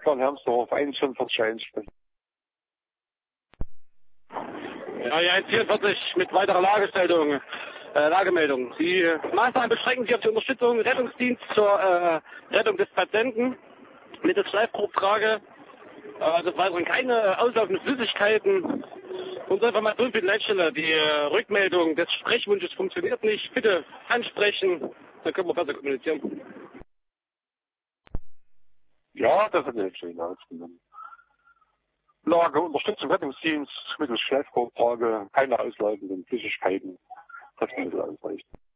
von Hermsdorf 41 einsprechen. Ja, 144 mit weiterer Lagemeldung. Die Maßnahmen beschränken sich auf die Unterstützung Rettungsdienst zur Rettung des Patienten mittels Schleifgrobtrage. Des Weiteren keine auslaufenden Flüssigkeiten. Unsere Information für die Leitstelle, die Rückmeldung des Sprechwunsches funktioniert nicht. Bitte ansprechen, dann können wir besser kommunizieren. Ja, das hat jetzt schon ausgenommen. Lage, Unterstützung, Rettungsdienst mittels Schleifgrobtrage, keine auslaufenden Flüssigkeiten. Das muss ausreichen.